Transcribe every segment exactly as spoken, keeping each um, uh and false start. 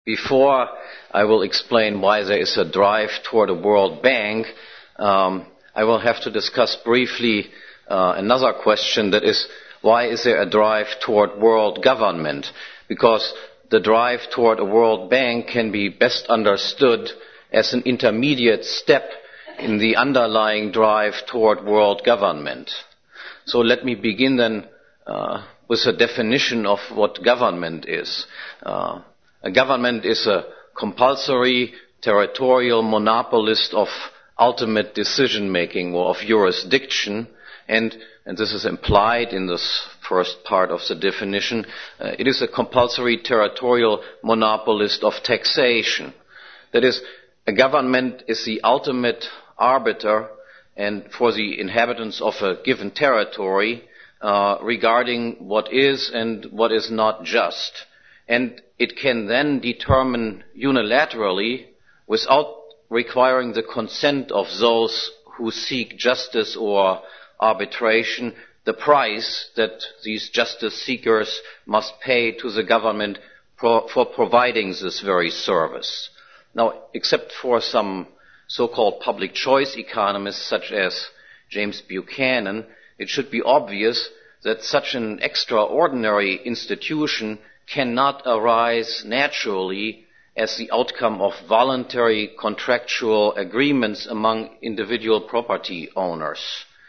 Before I will explain why there is a drive toward a World Bank, um, I will have to discuss briefly uh, another question, that is, why is there a drive toward world government? Because the drive toward a World Bank can be best understood as an intermediate step in the underlying drive toward world government. So let me begin then uh, with a definition of what government is. Uh, A government is a compulsory territorial monopolist of ultimate decision-making or of jurisdiction, and, and this is implied in this first part of the definition, uh, it is a compulsory territorial monopolist of taxation. That is, a government is the ultimate arbiter and for the inhabitants of a given territory uh, regarding what is and what is not just. And it can then determine unilaterally, without requiring the consent of those who seek justice or arbitration, the price that these justice seekers must pay to the government pro- for providing this very service. Now, except for some so-called public choice economists such as James Buchanan, it should be obvious that such an extraordinary institution cannot arise naturally as the outcome of voluntary contractual agreements among individual property owners.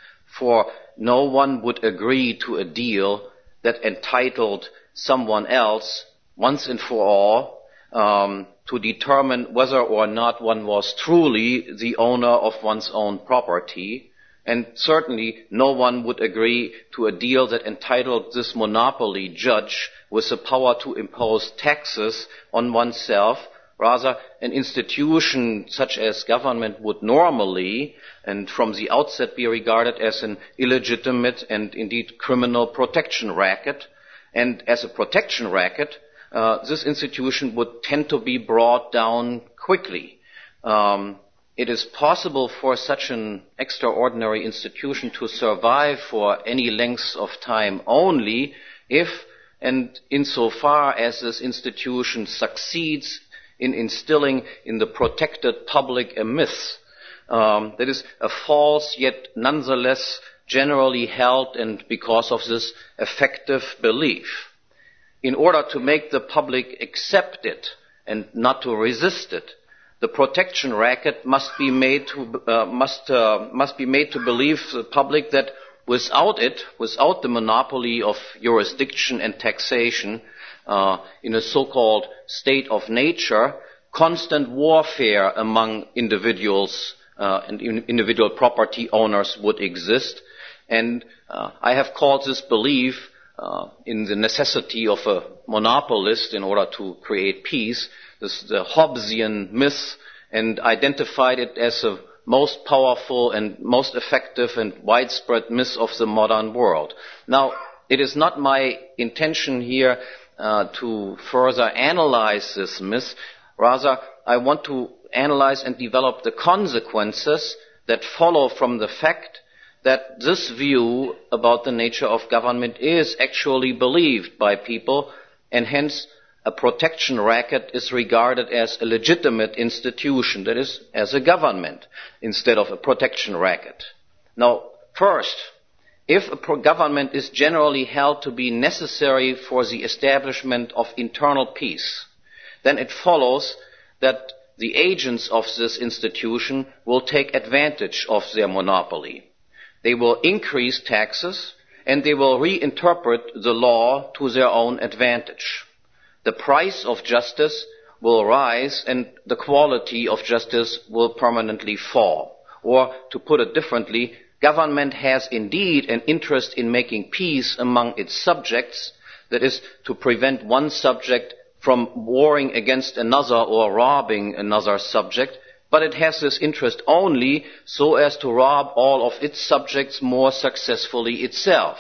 For no one would agree to a deal that entitled someone else, once and for all, um, to determine whether or not one was truly the owner of one's own property. And certainly no one would agree to a deal that entitled this monopoly judge with the power to impose taxes on oneself. Rather, an institution such as government would normally and from the outset be regarded as an illegitimate and indeed criminal protection racket. And as a protection racket, uh, this institution would tend to be brought down quickly. Um, It is possible for such an extraordinary institution to survive for any length of time only if and insofar as this institution succeeds in instilling in the protected public a myth, um, that is a false yet nonetheless generally held and because of this effective belief. In order to make the public accept it and not to resist it, the protection racket must be made to uh, must uh, must be made to believe the public that without it, without the monopoly of jurisdiction and taxation, uh, in a so-called state of nature, constant warfare among individuals uh, and in individual property owners would exist. And uh, I have called this belief uh, in the necessity of a monopolist in order to create peace, this the Hobbesian myth, and identified it as the most powerful and most effective and widespread myth of the modern world. Now, it is not my intention here uh, to further analyze this myth. Rather, I want to analyze and develop the consequences that follow from the fact that this view about the nature of government is actually believed by people, and hence a protection racket is regarded as a legitimate institution, that is, as a government, instead of a protection racket. Now, first, if a pro- government is generally held to be necessary for the establishment of internal peace, then it follows that the agents of this institution will take advantage of their monopoly. They will increase taxes, and they will reinterpret the law to their own advantage. The price of justice will rise and the quality of justice will permanently fall. Or, to put it differently, government has indeed an interest in making peace among its subjects, that is, to prevent one subject from warring against another or robbing another subject, but it has this interest only so as to rob all of its subjects more successfully itself.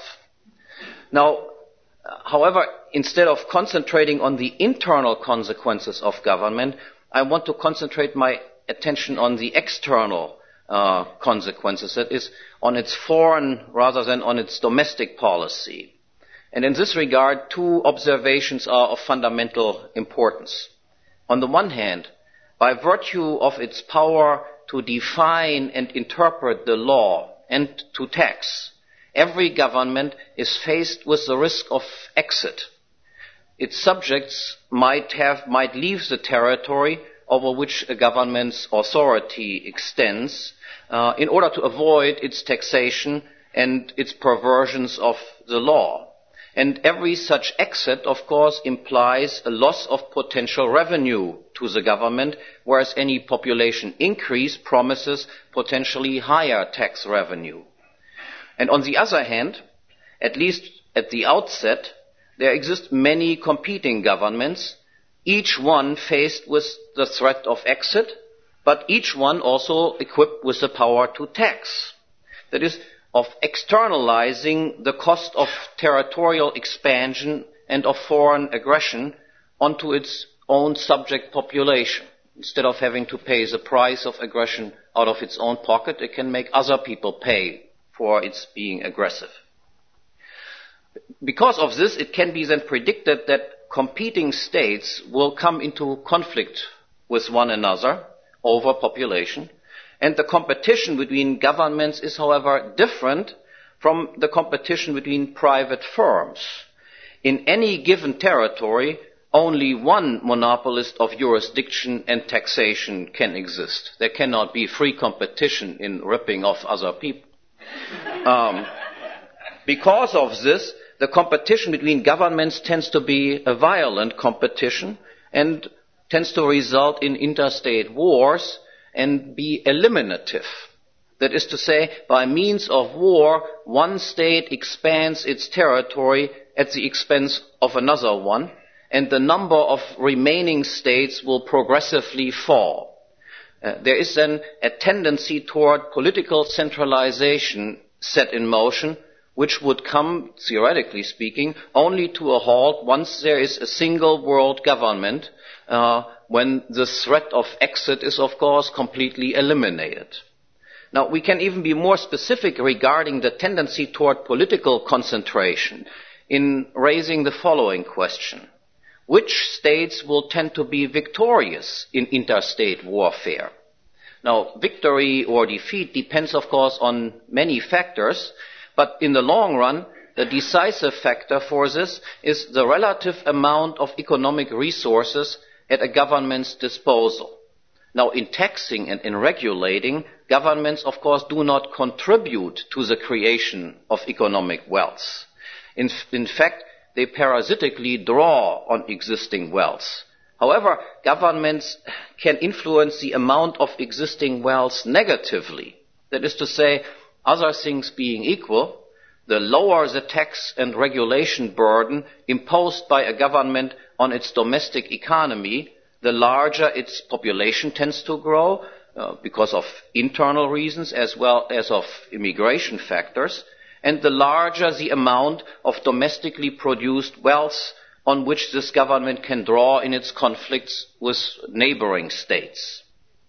Now, however, instead of concentrating on the internal consequences of government, I want to concentrate my attention on the external uh, consequences, that is, on its foreign rather than on its domestic policy. And in this regard, two observations are of fundamental importance. On the one hand, by virtue of its power to define and interpret the law and to tax, every government is faced with the risk of exit. Its subjects might have, might leave the territory over which a government's authority extends uh, in order to avoid its taxation and its perversions of the law. And every such exit, of course, implies a loss of potential revenue to the government, whereas any population increase promises potentially higher tax revenue. And on the other hand, at least at the outset, there exist many competing governments, each one faced with the threat of exit, but each one also equipped with the power to tax. That is, of externalizing the cost of territorial expansion and of foreign aggression onto its own subject population. Instead of having to pay the price of aggression out of its own pocket, it can make other people pay for its being aggressive. Because of this, it can be then predicted that competing states will come into conflict with one another over population, and the competition between governments is, however, different from the competition between private firms. In any given territory, only one monopolist of jurisdiction and taxation can exist. There cannot be free competition in ripping off other people. Um, because of this, the competition between governments tends to be a violent competition and tends to result in interstate wars and be eliminative. That is to say, by means of war, one state expands its territory at the expense of another one, and the number of remaining states will progressively fall. Uh, there is then a tendency toward political centralization set in motion, which would come, theoretically speaking, only to a halt once there is a single world government, uh, when the threat of exit is, of course, completely eliminated. Now, we can even be more specific regarding the tendency toward political concentration in raising the following question. Which states will tend to be victorious in interstate warfare? Now, victory or defeat depends, of course, on many factors, but in the long run, the decisive factor for this is the relative amount of economic resources at a government's disposal. Now, in taxing and in regulating, governments, of course, do not contribute to the creation of economic wealth. In, in fact, they parasitically draw on existing wealth. However, governments can influence the amount of existing wealth negatively. That is to say, other things being equal, the lower the tax and regulation burden imposed by a government on its domestic economy, the larger its population tends to grow uh, because of internal reasons as well as of immigration factors, and the larger the amount of domestically produced wealth on which this government can draw in its conflicts with neighboring states.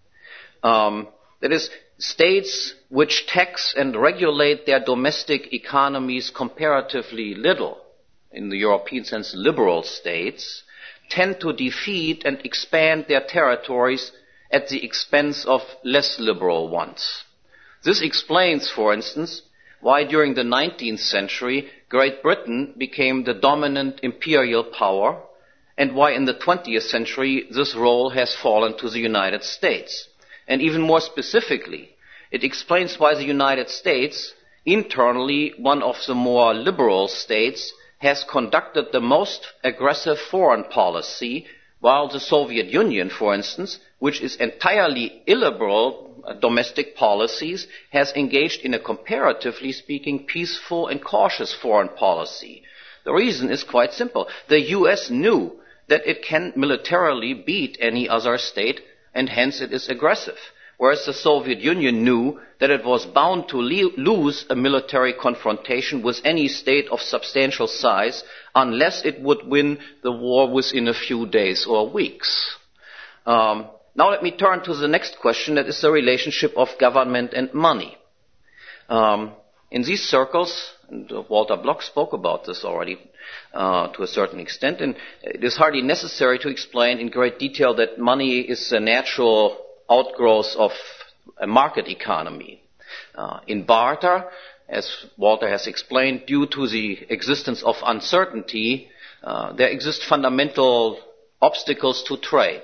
Um, that is, states which tax and regulate their domestic economies comparatively little, in the European sense liberal states, tend to defeat and expand their territories at the expense of less liberal ones. This explains, for instance, why during the nineteenth century Great Britain became the dominant imperial power, and why in the twentieth century this role has fallen to the United States. And even more specifically, it explains why the United States, internally one of the more liberal states, has conducted the most aggressive foreign policy, while the Soviet Union, for instance, which is entirely illiberal uh, domestic policies, has engaged in a comparatively speaking peaceful and cautious foreign policy. The reason is quite simple. The U S knew that it can militarily beat any other state, and hence it is aggressive. Whereas the Soviet Union knew that it was bound to le- lose a military confrontation with any state of substantial size unless it would win the war within a few days or weeks. Um, now let me turn to the next question, that is the relationship of government and money. Um, in these circles, and uh, Walter Block spoke about this already uh, to a certain extent, and it is hardly necessary to explain in great detail that money is a natural outgrowth of a market economy. Uh, in barter, as Walter has explained, due to the existence of uncertainty, uh, there exist fundamental obstacles to trade.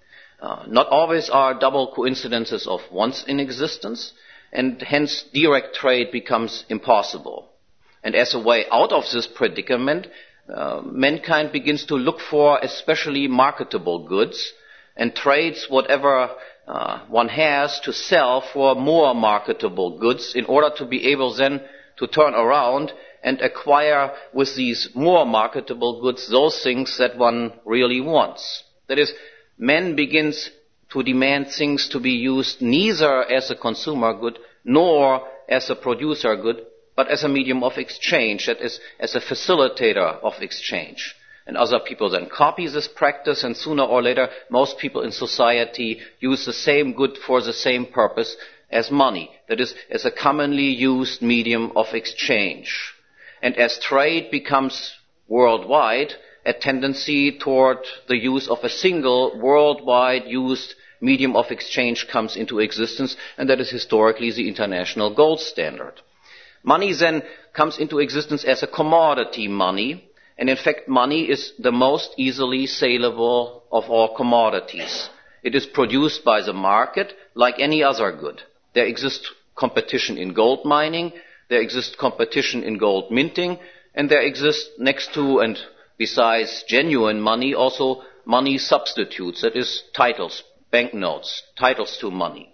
Uh, not always are double coincidences of once in existence, and hence direct trade becomes impossible. And as a way out of this predicament, uh, mankind begins to look for especially marketable goods and trades whatever uh, one has to sell for more marketable goods in order to be able then to turn around and acquire with these more marketable goods those things that one really wants. That is, man begins to demand things to be used neither as a consumer good nor as a producer good, but as a medium of exchange, that is, as a facilitator of exchange. And other people then copy this practice, and sooner or later, most people in society use the same good for the same purpose as money, that is, as a commonly used medium of exchange. And as trade becomes worldwide, a tendency toward the use of a single worldwide used medium of exchange comes into existence, and that is historically the international gold standard. Money then comes into existence as a commodity money, and in fact money is the most easily saleable of all commodities. It is produced by the market like any other good. There exists competition in gold mining, there exists competition in gold minting, and there exists next to and besides genuine money also money substitutes, that is titles, banknotes, titles to money.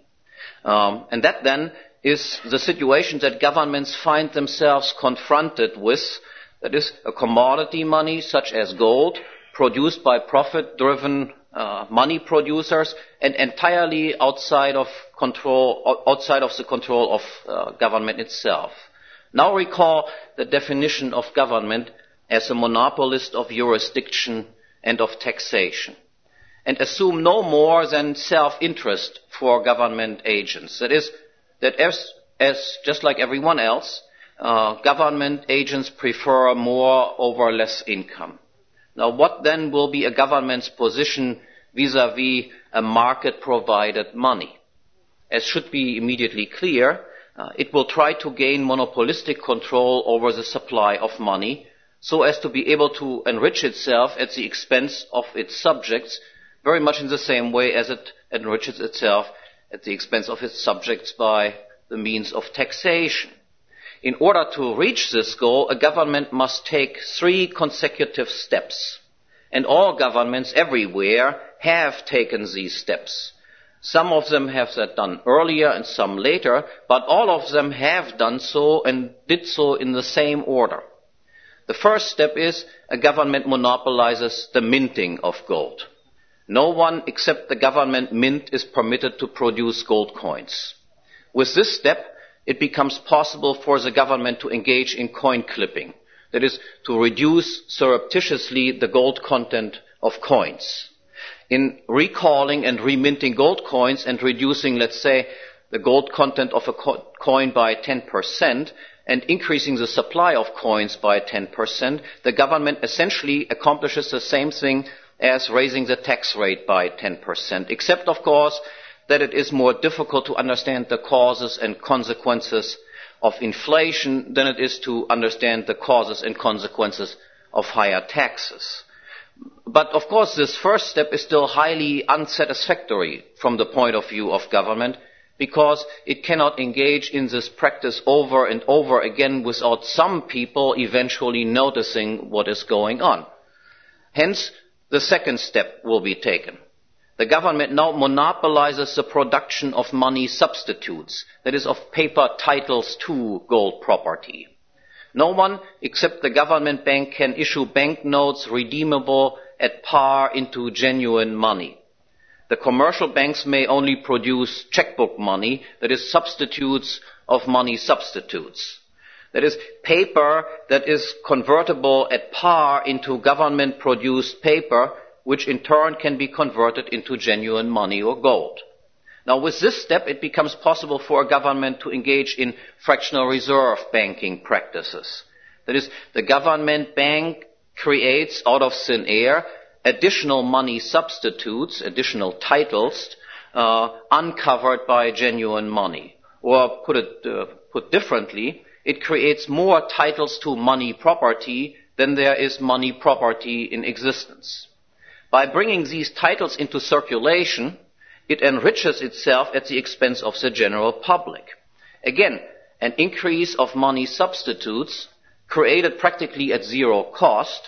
Um, and that then is the situation that governments find themselves confronted with, that is a commodity money such as gold, produced by profit-driven uh, money producers and entirely outside of control, outside of the control of uh, government itself. Now recall the definition of government as a monopolist of jurisdiction and of taxation, and assume no more than self-interest for government agents. That is, that as, as just like everyone else, uh, government agents prefer more over less income. Now, what then will be a government's position vis-à-vis a market-provided money? As should be immediately clear, uh, it will try to gain monopolistic control over the supply of money so as to be able to enrich itself at the expense of its subjects, very much in the same way as it enriches itself at the expense of its subjects by the means of taxation. In order to reach this goal, a government must take three consecutive steps. And all governments everywhere have taken these steps. Some of them have that done earlier and some later, but all of them have done so and did so in the same order. The first step is a government monopolizes the minting of gold. No one except the government mint is permitted to produce gold coins. With this step, it becomes possible for the government to engage in coin clipping, that is, to reduce surreptitiously the gold content of coins. In recalling and reminting gold coins and reducing, let's say, the gold content of a co- coin by ten percent and increasing the supply of coins by ten percent, the government essentially accomplishes the same thing as raising the tax rate by ten percent, except, of course, that it is more difficult to understand the causes and consequences of inflation than it is to understand the causes and consequences of higher taxes. But, of course, this first step is still highly unsatisfactory from the point of view of government, because it cannot engage in this practice over and over again without some people eventually noticing what is going on. Hence, the second step will be taken. The government now monopolizes the production of money substitutes, that is, of paper titles to gold property. No one except the government bank can issue banknotes redeemable at par into genuine money. The commercial banks may only produce checkbook money, that is, substitutes of money substitutes. That is, paper that is convertible at par into government-produced paper, which in turn can be converted into genuine money or gold. Now, with this step, it becomes possible for a government to engage in fractional reserve banking practices. That is, the government bank creates out of thin air additional money substitutes, additional titles, uh, uncovered by genuine money. Or put it uh, put differently, it creates more titles to money property than there is money property in existence. By bringing these titles into circulation, it enriches itself at the expense of the general public. Again, an increase of money substitutes created practically at zero cost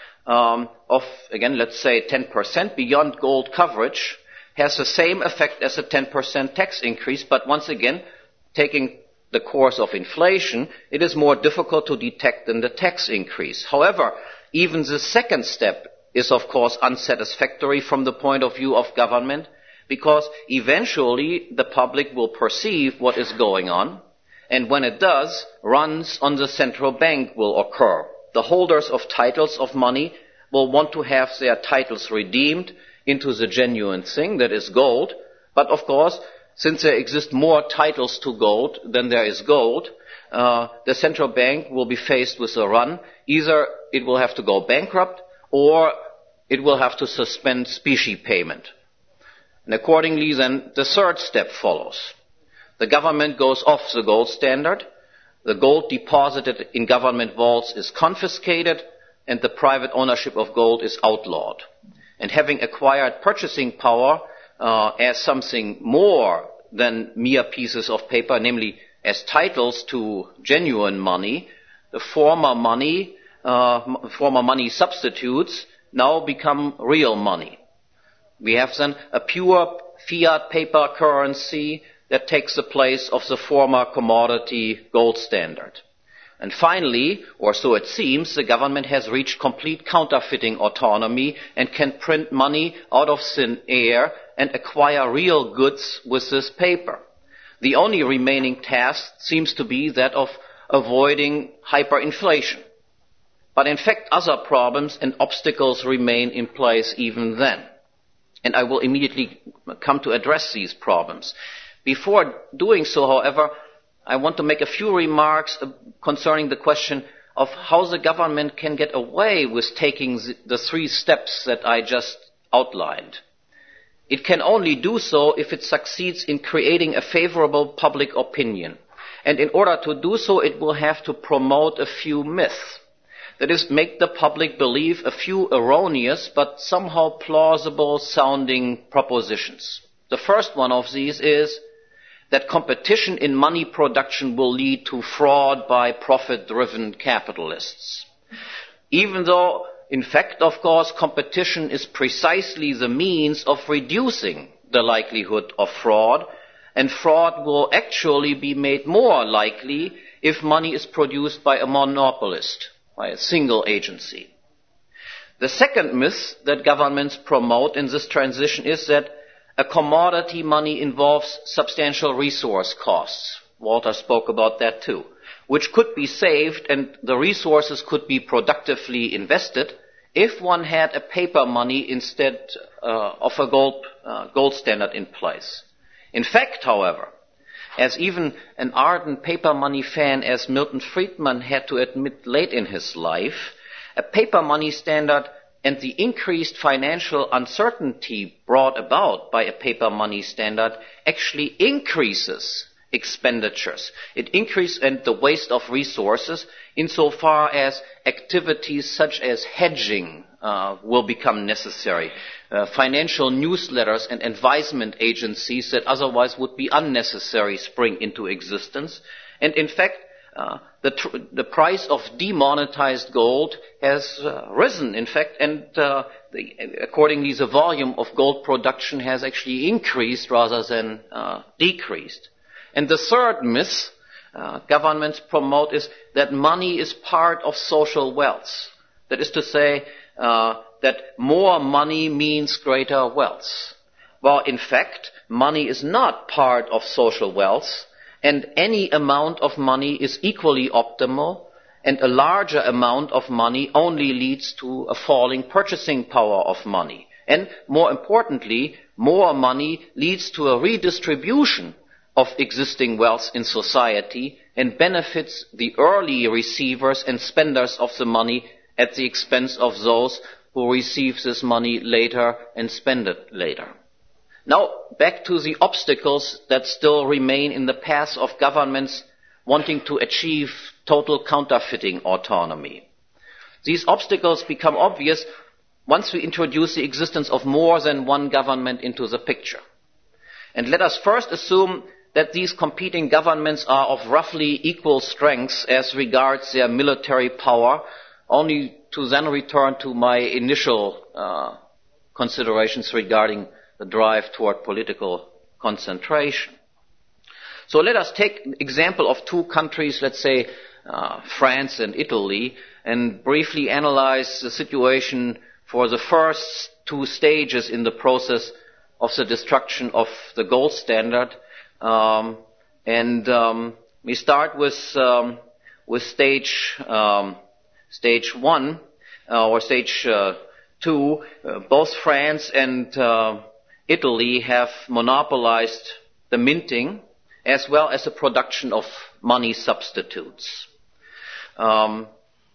um, of, again, let's say ten percent beyond gold coverage has the same effect as a ten percent tax increase, but once again, taking the course of inflation, it is more difficult to detect than the tax increase. However, even the second step is of course unsatisfactory from the point of view of government, because eventually the public will perceive what is going on, and when it does, runs on the central bank will occur. The holders of titles of money will want to have their titles redeemed into the genuine thing, that is gold, but of course, since there exist more titles to gold than there is gold, uh, the central bank will be faced with a run. Either it will have to go bankrupt, or it will have to suspend specie payment. And accordingly, then, the third step follows. The government goes off the gold standard, the gold deposited in government vaults is confiscated, and the private ownership of gold is outlawed. And having acquired purchasing power uh, as something more than mere pieces of paper, namely as titles to genuine money, the former money, uh, former money substitutes now become real money. We have then a pure fiat paper currency that takes the place of the former commodity gold standard. And finally, or so it seems, the government has reached complete counterfeiting autonomy and can print money out of thin air and acquire real goods with this paper. The only remaining task seems to be that of avoiding hyperinflation. But in fact, other problems and obstacles remain in place even then. And I will immediately come to address these problems. Before doing so, however, I want to make a few remarks concerning the question of how the government can get away with taking the three steps that I just outlined. It can only do so if it succeeds in creating a favorable public opinion. And in order to do so, it will have to promote a few myths. That is, make the public believe a few erroneous but somehow plausible sounding propositions. The first one of these is that competition in money production will lead to fraud by profit-driven capitalists. Even though, in fact, of course, competition is precisely the means of reducing the likelihood of fraud, and fraud will actually be made more likely if money is produced by a monopolist, by a single agency. The second myth that governments promote in this transition is that a commodity money involves substantial resource costs. Walter spoke about that too, which could be saved and the resources could be productively invested if one had a paper money instead uh, of a gold, uh, gold standard in place. In fact, however, as even an ardent paper money fan as Milton Friedman had to admit late in his life, a paper money standard and the increased financial uncertainty brought about by a paper money standard actually increases expenditures. It increases and the waste of resources insofar as activities such as hedging uh, will become necessary. Uh, financial newsletters and advisement agencies that otherwise would be unnecessary spring into existence. And in fact, uh, the, tr- the price of demonetized gold has uh, risen, in fact, and uh, the, accordingly the volume of gold production has actually increased rather than uh, decreased. And the third myth uh, governments promote is that money is part of social wealth. That is to say, uh, that more money means greater wealth. Well, in fact, money is not part of social wealth, and any amount of money is equally optimal, and a larger amount of money only leads to a falling purchasing power of money. And more importantly, more money leads to a redistribution of existing wealth in society and benefits the early receivers and spenders of the money at the expense of those who receive this money later and spend it later. Now, back to the obstacles that still remain in the path of governments wanting to achieve total counterfeiting autonomy. These obstacles become obvious once we introduce the existence of more than one government into the picture. And let us first assume that these competing governments are of roughly equal strength as regards their military power, only to then return to my initial uh, considerations regarding the drive toward political concentration. So let us take an example of two countries, let's say uh, France and Italy, and briefly analyze the situation for the first two stages in the process of the destruction of the gold standard. Um, and um, we start with um, with stage um, stage one uh, or stage uh, two. Uh, both France and uh, Italy have monopolized the minting as well as the production of money substitutes. Um,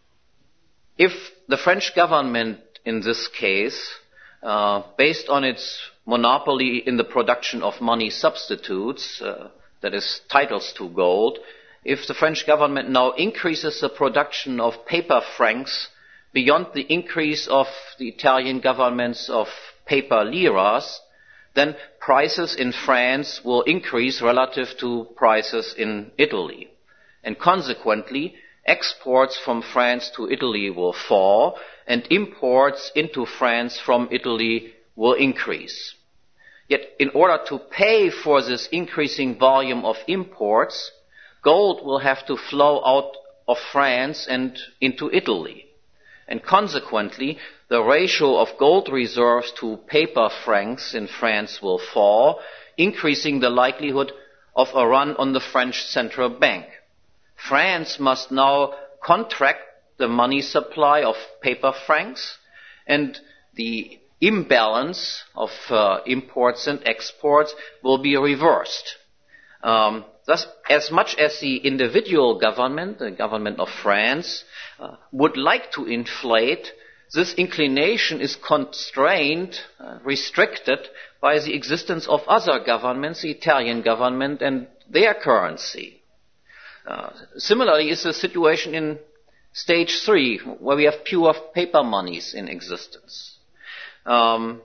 if the French government, in this case, uh, based on its monopoly in the production of money substitutes, uh, that is titles to gold, if the French government now increases the production of paper francs beyond the increase of the Italian governments of paper liras, then prices in France will increase relative to prices in Italy. And consequently, exports from France to Italy will fall, and imports into France from Italy will increase. Yet, in order to pay for this increasing volume of imports, gold will have to flow out of France and into Italy. And consequently, the ratio of gold reserves to paper francs in France will fall, increasing the likelihood of a run on the French central bank. France must now contract the money supply of paper francs, and the imbalance of uh, imports and exports will be reversed. Um, thus, as much as the individual government, the government of France, uh, would like to inflate, this inclination is constrained, uh, restricted by the existence of other governments, the Italian government and their currency. Uh, similarly is the situation in stage three, where we have pure paper monies in existence. Um,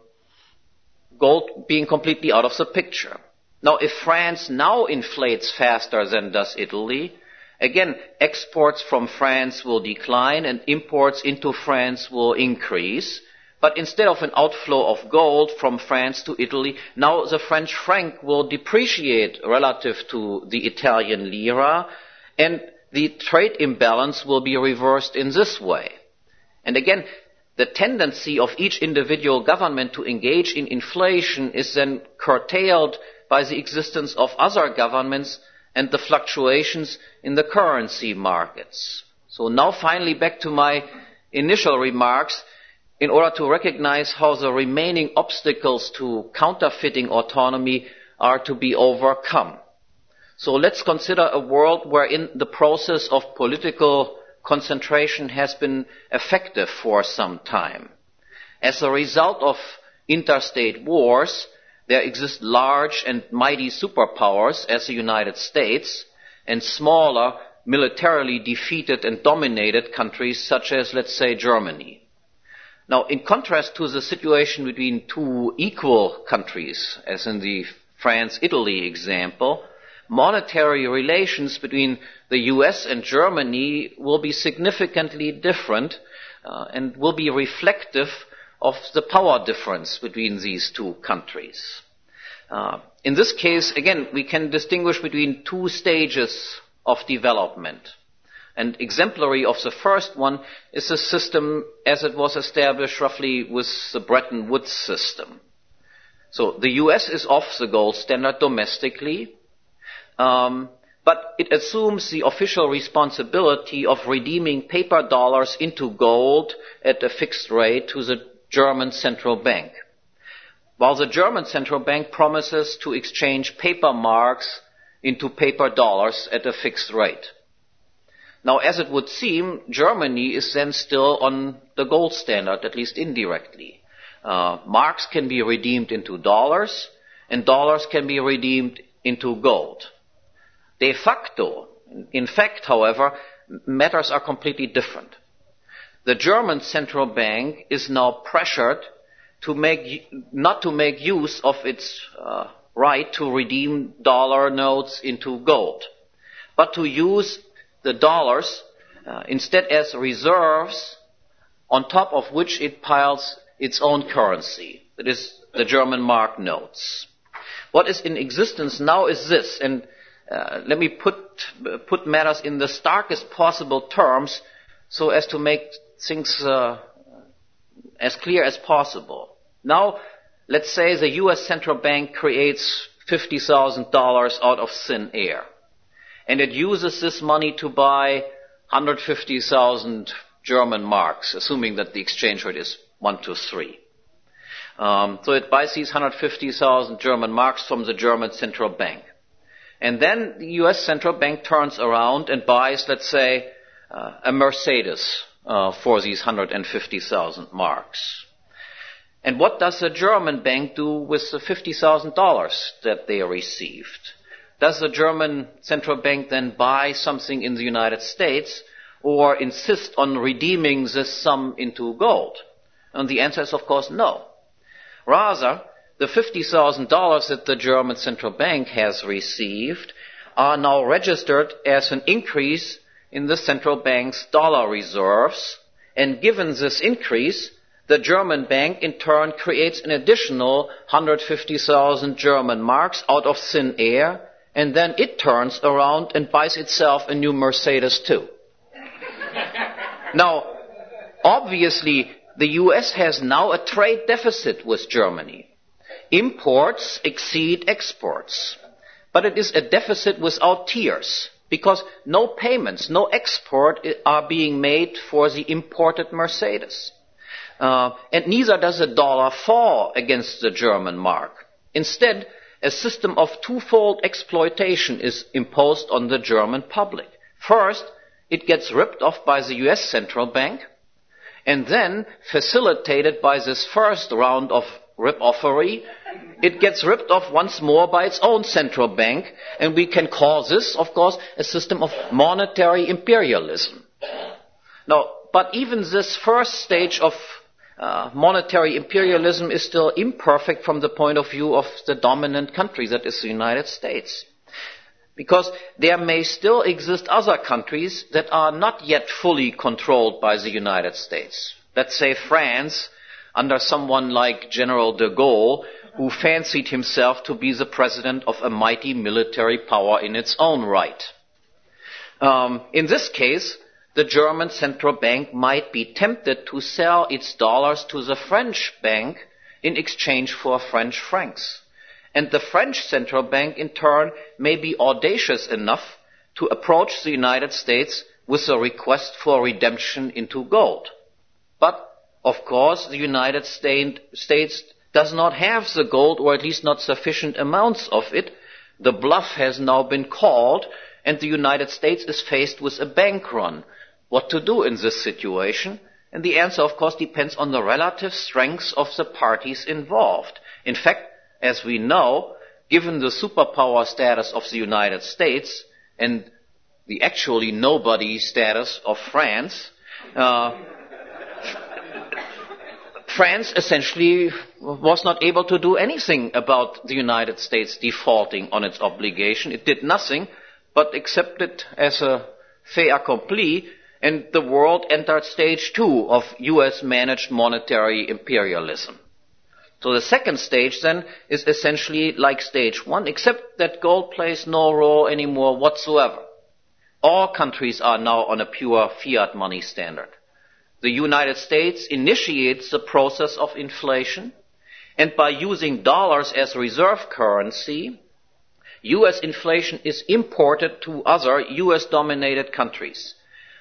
gold being completely out of the picture. Now, if France now inflates faster than does Italy, again, exports from France will decline and imports into France will increase. But instead of an outflow of gold from France to Italy, now the French franc will depreciate relative to the Italian lira, and the trade imbalance will be reversed in this way. And again, the tendency of each individual government to engage in inflation is then curtailed by the existence of other governments and the fluctuations in the currency markets. So now finally back to my initial remarks, in order to recognize how the remaining obstacles to counterfeiting autonomy are to be overcome. So let's consider a world wherein the process of political concentration has been effective for some time. As a result of interstate wars, there exist large and mighty superpowers as the United States and smaller, militarily defeated and dominated countries such as, let's say, Germany. Now, in contrast to the situation between two equal countries, as in the France-Italy example, monetary relations between the U S and Germany will be significantly different uh, and will be reflective of the power difference between these two countries. Uh, in this case, again, we can distinguish between two stages of development. And exemplary of the first one is the system as it was established roughly with the Bretton Woods system. So the U S is off the gold standard domestically, um, but it assumes the official responsibility of redeeming paper dollars into gold at a fixed rate to the German central bank. while the German central bank promises to exchange paper marks into paper dollars at a fixed rate. Now, as it would seem, Germany is then still on the gold standard, at least indirectly. Uh, marks can be redeemed into dollars, and dollars can be redeemed into gold. De facto, in fact, however, matters are completely different. The German central bank is now pressured to make, not to make use of its uh, right to redeem dollar notes into gold, but to use the dollars uh, instead as reserves on top of which it piles its own currency, that is, the German mark notes. What is in existence now is this, and uh, let me put, put matters in the starkest possible terms so as to make things uh, as clear as possible. Now, let's say the U S central bank creates fifty thousand dollars out of thin air, and it uses this money to buy one hundred fifty thousand German marks, assuming that the exchange rate is one to three. Um, so it buys these one hundred fifty thousand German marks from the German central bank. And then the U S central bank turns around and buys, let's say, uh, a Mercedes uh, for these one hundred fifty thousand marks. And what does the German bank do with the fifty thousand dollars that they received? Does the German central bank then buy something in the United States or insist on redeeming this sum into gold? And the answer is, of course, no. Rather, the fifty thousand dollars that the German central bank has received are now registered as an increase in the central bank's dollar reserves, and given this increase, the German bank in turn creates an additional one hundred fifty thousand German marks out of thin air, and then it turns around and buys itself a new Mercedes too. Now, obviously, the U S has now a trade deficit with Germany. Imports exceed exports, but it is a deficit without tears, because no payments, no export are being made for the imported Mercedes. Uh, and neither does the dollar fall against the German mark. Instead, a system of twofold exploitation is imposed on the German public. First, it gets ripped off by the U S central bank, and then, facilitated by this first round of rip-offery, it gets ripped off once more by its own central bank, and we can call this, of course, a system of monetary imperialism. Now, but even this first stage of uh, monetary imperialism is still imperfect from the point of view of the dominant country, that is the United States. Because there may still exist other countries that are not yet fully controlled by the United States. Let's say France, under someone like General de Gaulle, who fancied himself to be the president of a mighty military power in its own right. Um, in this case, the German central bank might be tempted to sell its dollars to the French bank in exchange for French francs. And the French central bank, in turn, may be audacious enough to approach the United States with a request for redemption into gold. But, of course, the United States does not have the gold, or at least not sufficient amounts of it. The bluff has now been called, and the United States is faced with a bank run. What to do in this situation? And the answer, of course, depends on the relative strengths of the parties involved. In fact, as we know, given the superpower status of the United States and the actually nobody status of France, uh, France essentially was not able to do anything about the United States defaulting on its obligation. It did nothing but accept it as a fait accompli, and the world entered stage two of U S-managed monetary imperialism. So the second stage, then, is essentially like stage one, except that gold plays no role anymore whatsoever. All countries are now on a pure fiat money standard. The United States initiates the process of inflation, and by using dollars as reserve currency, U S inflation is imported to other U S-dominated countries.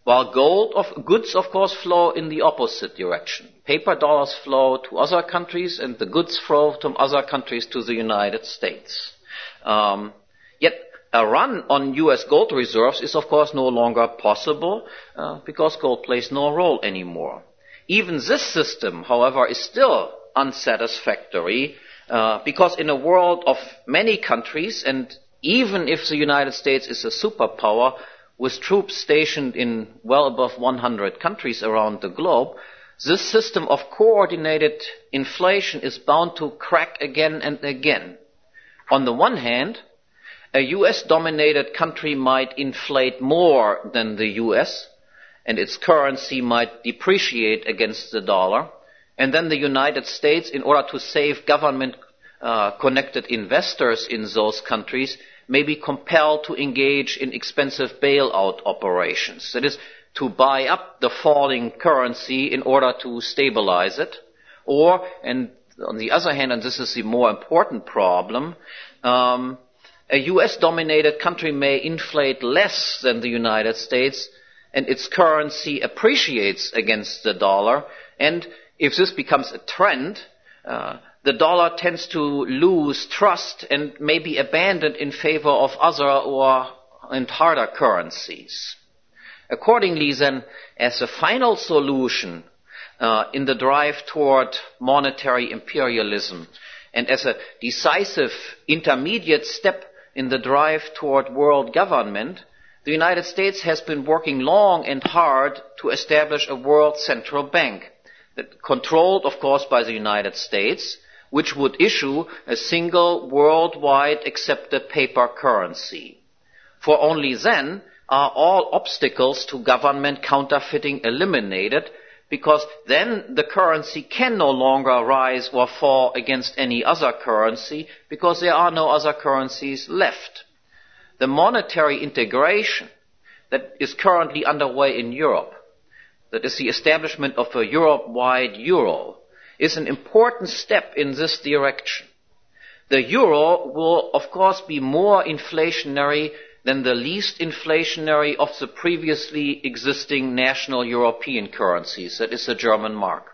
while gold of goods, of course, flow in the opposite direction. Paper dollars flow to other countries, and the goods flow from other countries to the United States. Um, yet a run on U S gold reserves is, of course, no longer possible uh, because gold plays no role anymore. Even this system, however, is still unsatisfactory uh, because in a world of many countries, and even if the United States is a superpower with troops stationed in well above one hundred countries around the globe, this system of coordinated inflation is bound to crack again and again. On the one hand, a U S-dominated country might inflate more than the U S, and its currency might depreciate against the dollar, and then the United States, in order to save government-connected uh, investors in those countries, may be compelled to engage in expensive bailout operations. That is, to buy up the falling currency in order to stabilize it. Or, and on the other hand, and this is the more important problem, um, a U S-dominated country may inflate less than the United States, and its currency appreciates against the dollar. And if this becomes a trend, uh, the dollar tends to lose trust and may be abandoned in favor of other or and harder currencies. Accordingly, then, as a final solution uh, in the drive toward monetary imperialism, and as a decisive intermediate step in the drive toward world government, the United States has been working long and hard to establish a world central bank, that controlled, of course, by the United States, which would issue a single worldwide accepted paper currency. For only then are all obstacles to government counterfeiting eliminated, because then the currency can no longer rise or fall against any other currency, because there are no other currencies left. The monetary integration that is currently underway in Europe, that is the establishment of a Europe-wide euro, is an important step in this direction. The euro will, of course, be more inflationary than the least inflationary of the previously existing national European currencies, that is the German mark.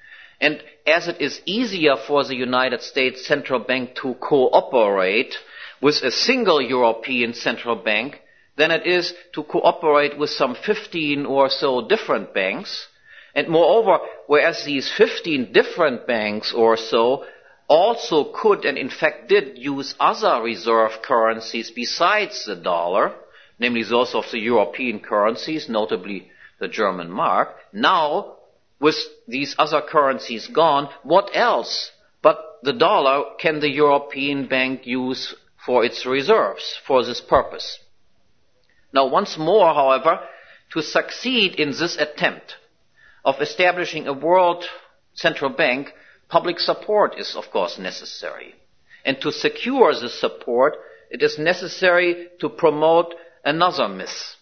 And as it is easier for the United States Central Bank to cooperate with a single European central bank than it is to cooperate with some fifteen or so different banks, and moreover, whereas these fifteen different banks or so also could and in fact did use other reserve currencies besides the dollar, namely those of the European currencies, notably the German mark, now, with these other currencies gone, what else but the dollar can the European bank use for its reserves for this purpose? Now, once more, however, to succeed in this attempt of establishing a world central bank, public support is, of course, necessary. And to secure this support, it is necessary to promote another myth.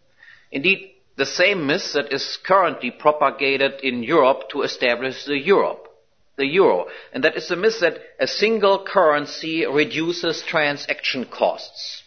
Indeed, the same myth that is currently propagated in Europe to establish the Europe, the euro. And that is the myth that a single currency reduces transaction costs.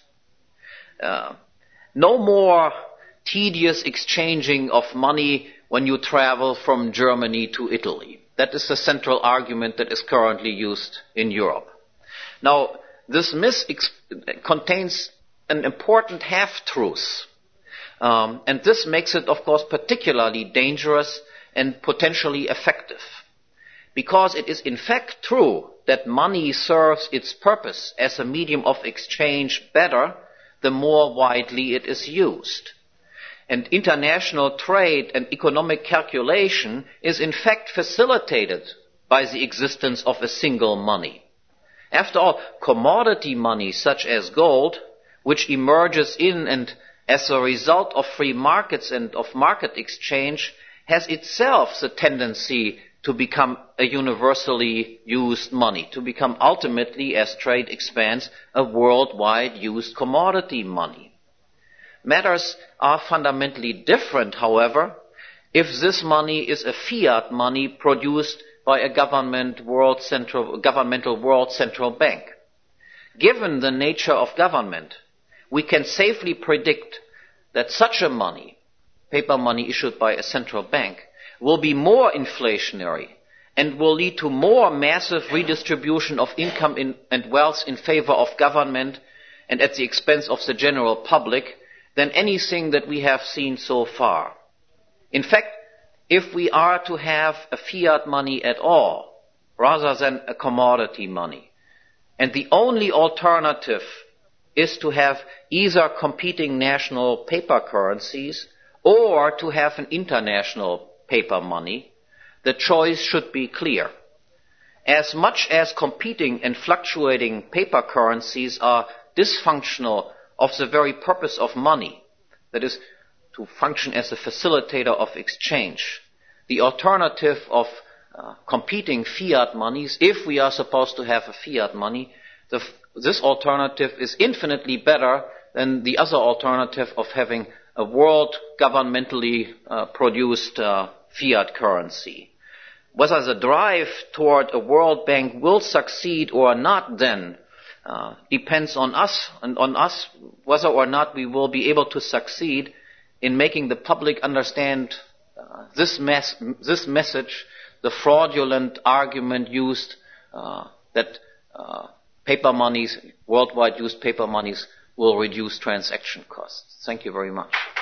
Uh, no more tedious exchanging of money when you travel from Germany to Italy. That is the central argument that is currently used in Europe. Now, this myth ex- contains an important half-truth. Um, and this makes it, of course, particularly dangerous and potentially effective. Because it is in fact true that money serves its purpose as a medium of exchange better the more widely it is used. And international trade and economic calculation is in fact facilitated by the existence of a single money. After all, commodity money such as gold, which emerges in and as a result of free markets and of market exchange, has itself the tendency to become a universally used money, to become ultimately, as trade expands, a worldwide used commodity money. Matters are fundamentally different, however, if this money is a fiat money produced by a government world central, governmental world central bank. Given the nature of government, we can safely predict that such a money, paper money issued by a central bank, will be more inflationary and will lead to more massive redistribution of income in, and wealth in favor of government and at the expense of the general public than anything that we have seen so far. In fact, if we are to have a fiat money at all, rather than a commodity money, and the only alternative is to have either competing national paper currencies or to have an international paper money, the choice should be clear. As much as competing and fluctuating paper currencies are dysfunctional of the very purpose of money, that is, to function as a facilitator of exchange, the alternative of uh, competing fiat monies, if we are supposed to have a fiat money, the, this alternative is infinitely better than the other alternative of having a world governmentally uh, produced uh, fiat currency. Whether the drive toward a World Bank will succeed or not then uh, depends on us and on us whether or not we will be able to succeed in making the public understand uh, this, mes- this message, the fraudulent argument used uh, that uh, paper monies, worldwide used paper monies, will reduce transaction costs. Thank you very much.